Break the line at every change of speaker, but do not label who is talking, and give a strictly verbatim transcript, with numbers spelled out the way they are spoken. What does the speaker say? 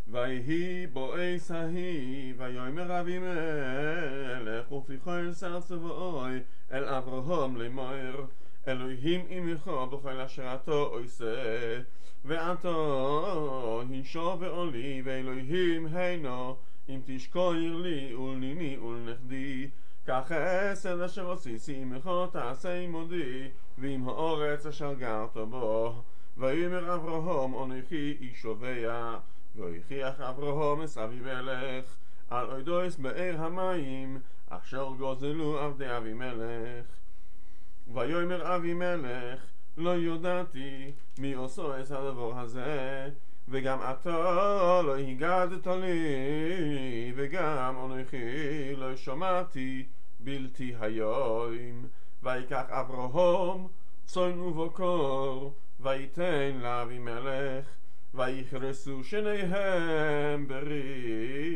ויהי בועס ההיא, ויאמר אבימלך ופיכו שר צבאוי אל אברהם לאמור, אלוהים עמך בכל אשר אתה עושה, ואתה הנשוא ועולי, ואלוהים הינו אם תשקויר לי ולניני ולנכדי, כך אעשה אשר עשיתי עמך תעשה עמדי, ועם הארץ אשר גרת בו. ויאמר אברהם אנוכי איש שובע, ויוכיח אברהם את אבימלך על אודות באר המים אשר גוזלו עבדי אבימלך. ויאמר אבימלך לא ידעתי מי עושה את הדבר הזה, וגם אתה לא הגדת לי, וגם אנוכי לא שמעתי בלתי היום. ויקח אברהם צאן ובקר וייתן לאבימלך, ויכרסו שניהם ברית.